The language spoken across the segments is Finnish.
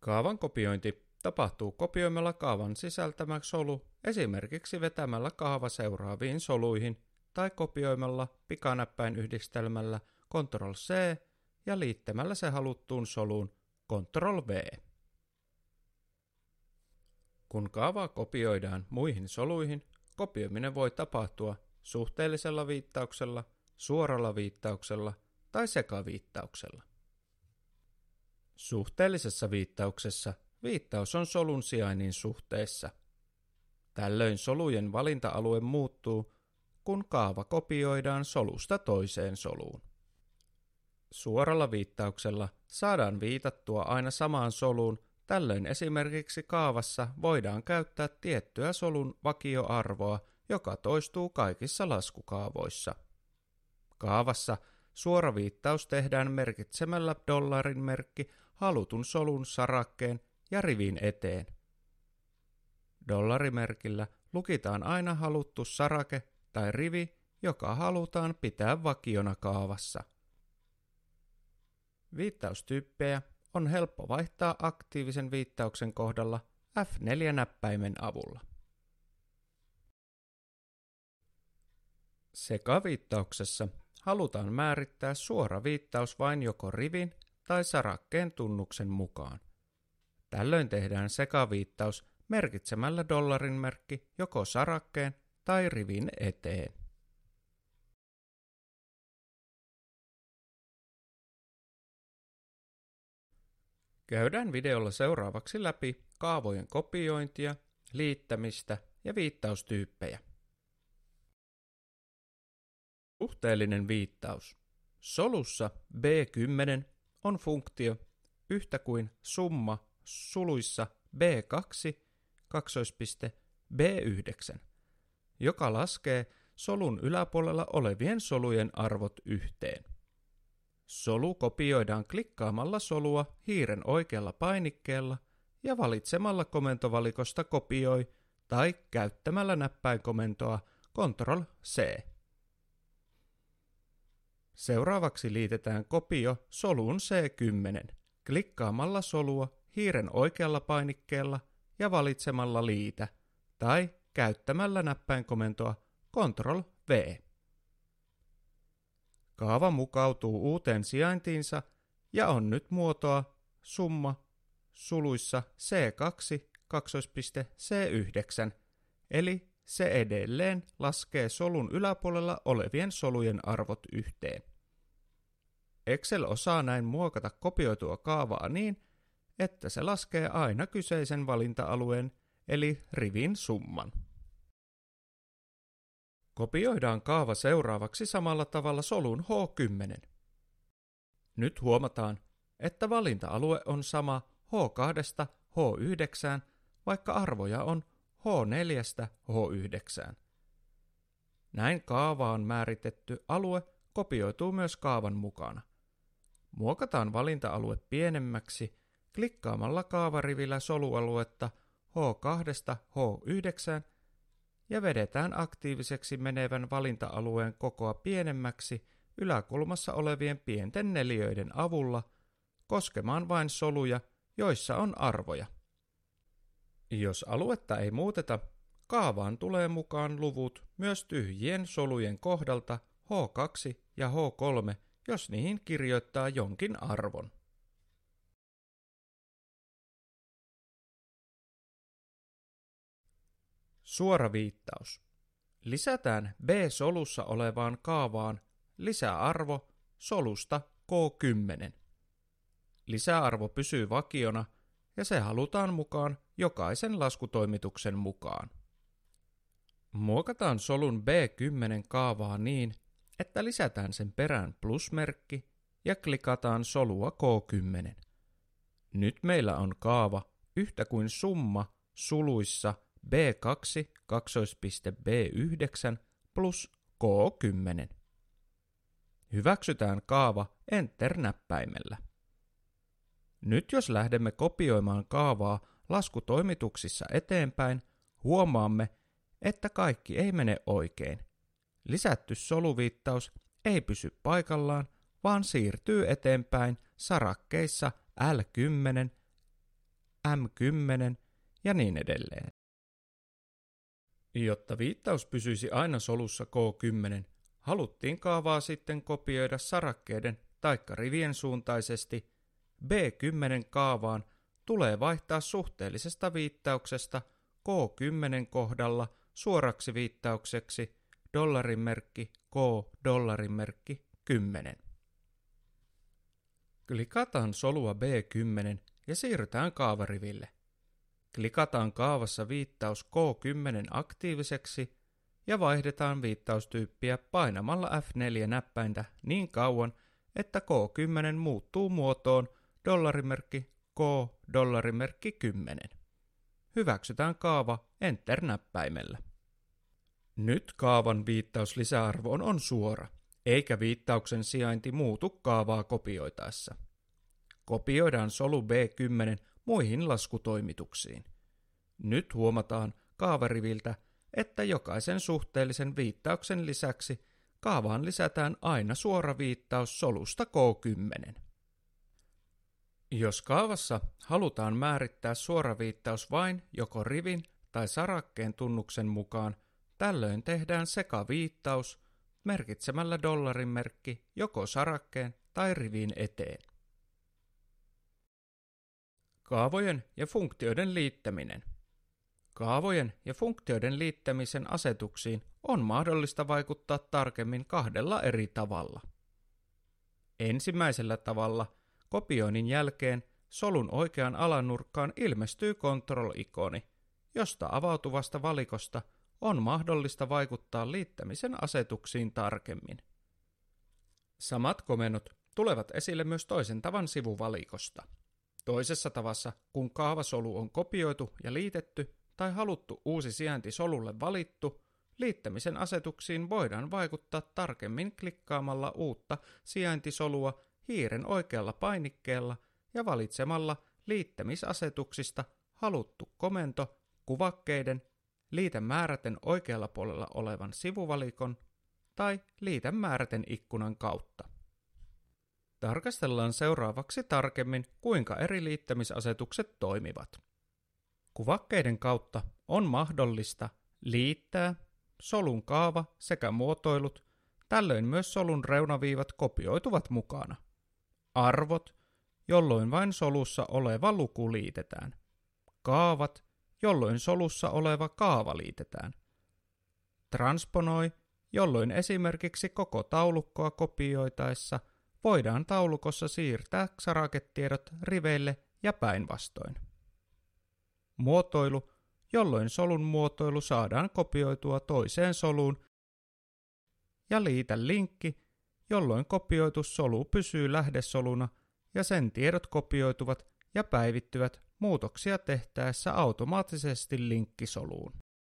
Kaavan kopiointi tapahtuu kopioimalla kaavan sisältämä solu esimerkiksi vetämällä kaava seuraaviin soluihin tai kopioimalla pikanäppäinyhdistelmällä Ctrl+C ja liittämällä se haluttuun soluun Ctrl+V. Kun kaavaa kopioidaan muihin soluihin, kopioiminen voi tapahtua suhteellisella viittauksella, suoralla viittauksella tai sekaviittauksella. Suhteellisessa viittauksessa viittaus on solun sijainnin suhteessa. Tällöin solujen valinta-alue muuttuu, kun kaava kopioidaan solusta toiseen soluun. Suoralla viittauksella saadaan viitattua aina samaan soluun, tällöin esimerkiksi kaavassa voidaan käyttää tiettyä solun vakioarvoa, joka toistuu kaikissa laskukaavoissa. Kaavassa suora viittaus tehdään merkitsemällä dollarin merkki halutun solun sarakkeen ja rivin eteen. Dollarimerkillä lukitaan aina haluttu sarake tai rivi, joka halutaan pitää vakiona kaavassa. Viittaustyyppejä on helppo vaihtaa aktiivisen viittauksen kohdalla F4-näppäimen avulla. Sekaviittauksessa halutaan määrittää suora viittaus vain joko rivin tai sarakkeen tunnuksen mukaan. Tällöin tehdään sekaviittaus merkitsemällä dollarin merkki joko sarakkeen tai rivin eteen. Käydään videolla seuraavaksi läpi kaavojen kopiointia, liittämistä ja viittaustyyppejä. Suhteellinen viittaus. Solussa B10 on funktio yhtä kuin summa suluissa B2, B9, joka laskee solun yläpuolella olevien solujen arvot yhteen. Solu kopioidaan klikkaamalla solua hiiren oikealla painikkeella ja valitsemalla komentovalikosta kopioi tai käyttämällä näppäinkomentoa Ctrl+C. Seuraavaksi liitetään kopio soluun C10 klikkaamalla solua hiiren oikealla painikkeella ja valitsemalla liitä tai käyttämällä näppäinkomentoa Ctrl+V. Kaava mukautuu uuteen sijaintiinsa ja on nyt muotoa summa suluissa C2, C9, eli se edelleen laskee solun yläpuolella olevien solujen arvot yhteen. Excel osaa näin muokata kopioitua kaavaa niin, että se laskee aina kyseisen valinta-alueen eli rivin summan. Kopioidaan kaava seuraavaksi samalla tavalla solun H10. Nyt huomataan, että valinta-alue on sama H2 H9, vaikka arvoja on H4 H9. Näin kaavaan määritetty alue kopioituu myös kaavan mukana. Muokataan valinta-alue pienemmäksi klikkaamalla kaavarivillä solualuetta H2 H9 ja vedetään aktiiviseksi menevän valinta-alueen kokoa pienemmäksi yläkulmassa olevien pienten neliöiden avulla koskemaan vain soluja, joissa on arvoja. Jos aluetta ei muuteta, kaavaan tulee mukaan luvut myös tyhjien solujen kohdalta H2 ja H3, jos niihin kirjoittaa jonkin arvon. Suora viittaus. Lisätään B-solussa olevaan kaavaan lisäarvo solusta K10. Lisäarvo pysyy vakiona ja se halutaan mukaan jokaisen laskutoimituksen mukaan. Muokataan solun B10 kaavaa niin, että lisätään sen perään plusmerkki ja klikataan solua K10. Nyt meillä on kaava yhtä kuin summa suluissa B2, B9 plus K10. Hyväksytään kaava Enter-näppäimellä. Nyt jos lähdemme kopioimaan kaavaa laskutoimituksissa eteenpäin, huomaamme, että kaikki ei mene oikein. Lisätty soluviittaus ei pysy paikallaan, vaan siirtyy eteenpäin sarakkeissa L10, M10 ja niin edelleen. Jotta viittaus pysyisi aina solussa K10, haluttiin kaavaa sitten kopioida sarakkeiden taikka rivien suuntaisesti. B10-kaavaan tulee vaihtaa suhteellisesta viittauksesta K10 kohdalla suoraksi viittaukseksi dollarimerkki K 10. Klikataan solua B10 ja siirrytään kaavariville. Klikataan kaavassa viittaus K10 aktiiviseksi ja vaihdetaan viittaustyyppiä painamalla F4-näppäintä niin kauan, että K10 muuttuu muotoon dollarimerkki K 10. Hyväksytään kaava Enter-näppäimellä. Nyt kaavan viittauslisäarvoon on suora, eikä viittauksen sijainti muutu kaavaa kopioitaessa. Kopioidaan solu B10 muihin laskutoimituksiin. Nyt huomataan kaavariviltä, että jokaisen suhteellisen viittauksen lisäksi kaavaan lisätään aina suora viittaus solusta K10. Jos kaavassa halutaan määrittää suora viittaus vain joko rivin tai sarakkeen tunnuksen mukaan, tällöin tehdään sekaviittaus merkitsemällä dollarimerkki joko sarakkeen tai rivin eteen. Kaavojen ja funktioiden liittäminen. Kaavojen ja funktioiden liittämisen asetuksiin on mahdollista vaikuttaa tarkemmin kahdella eri tavalla. Ensimmäisellä tavalla kopioinnin jälkeen solun oikeaan alanurkkaan ilmestyy Control-ikoni, josta avautuvasta valikosta on mahdollista vaikuttaa liittämisen asetuksiin tarkemmin. Samat komennot tulevat esille myös toisen tavan sivuvalikosta. Toisessa tavassa, kun kaavasolu on kopioitu ja liitetty tai haluttu uusi sijainti solulle valittu, liittämisen asetuksiin voidaan vaikuttaa tarkemmin klikkaamalla uutta sijaintisolua hiiren oikealla painikkeella ja valitsemalla liittämisasetuksista haluttu komento kuvakkeiden, liitä määräten oikealla puolella olevan sivuvalikon tai liitä määräten ikkunan kautta. Tarkastellaan seuraavaksi tarkemmin, kuinka eri liittämisasetukset toimivat. Kuvakkeiden kautta on mahdollista liittää solun kaava sekä muotoilut, tällöin myös solun reunaviivat kopioituvat mukana. Arvot, jolloin vain solussa oleva luku liitetään. Kaavat, jolloin solussa oleva kaava liitetään. Transponoi, jolloin esimerkiksi koko taulukkoa kopioitaessa voidaan taulukossa siirtää saraketiedot riveille ja päinvastoin. Muotoilu, jolloin solun muotoilu saadaan kopioitua toiseen soluun. Ja liitä linkki, jolloin kopioitu solu pysyy lähdesoluna ja sen tiedot kopioituvat ja päivittyvät muutoksia tehtäessä automaattisesti linkkisoluun.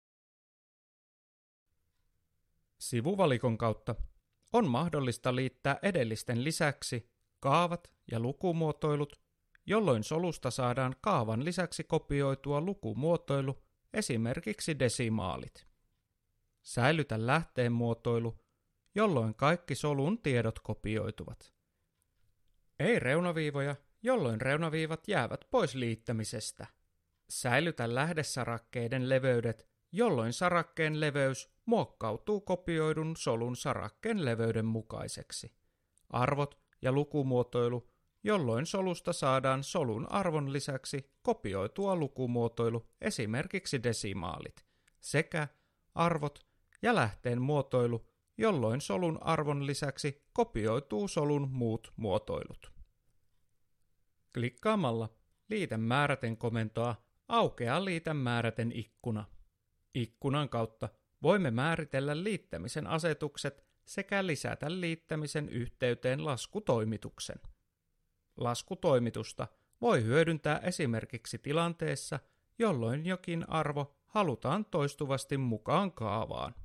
Sivuvalikon kautta on mahdollista liittää edellisten lisäksi kaavat ja lukumuotoilut, jolloin solusta saadaan kaavan lisäksi kopioitua lukumuotoilu, esimerkiksi desimaalit. Säilytä lähteen muotoilu, jolloin kaikki solun tiedot kopioituvat. Ei reunaviivoja, jolloin reunaviivat jäävät pois liittämisestä. Säilytä lähdesarakkeiden leveydet, jolloin sarakkeen leveys muokkautuu kopioidun solun sarakkeen leveyden mukaiseksi. Arvot ja lukumuotoilu, jolloin solusta saadaan solun arvon lisäksi kopioitua lukumuotoilu, esimerkiksi desimaalit, sekä arvot ja lähteen muotoilu, jolloin solun arvon lisäksi kopioituu solun muut muotoilut. Klikkaamalla Liitä määräten komentoa aukeaa Liitä määräten ikkuna. Ikkunan kautta voimme määritellä liittämisen asetukset sekä lisätä liittämisen yhteyteen laskutoimituksen. Laskutoimitusta voi hyödyntää esimerkiksi tilanteessa, jolloin jokin arvo halutaan toistuvasti mukaan kaavaan.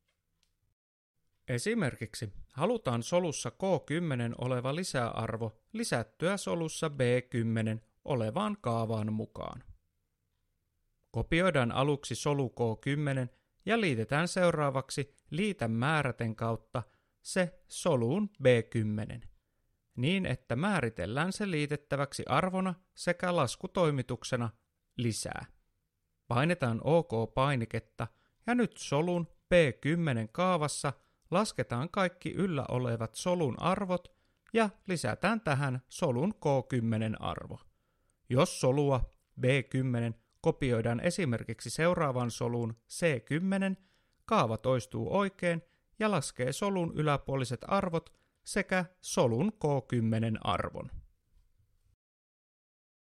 Esimerkiksi halutaan solussa K10 oleva lisäarvo lisättyä solussa B10 olevaan kaavaan mukaan. Kopioidaan aluksi solu K10 ja liitetään seuraavaksi liitä määräten kautta se soluun B10, niin että määritellään se liitettäväksi arvona sekä laskutoimituksena lisää. Painetaan OK-painiketta ja nyt solun P10 kaavassa lasketaan kaikki yllä olevat solun arvot ja lisätään tähän solun K10-arvo. Jos solua B10 kopioidaan esimerkiksi seuraavan solun C10, kaava toistuu oikein ja laskee solun yläpuoliset arvot sekä solun K10-arvon.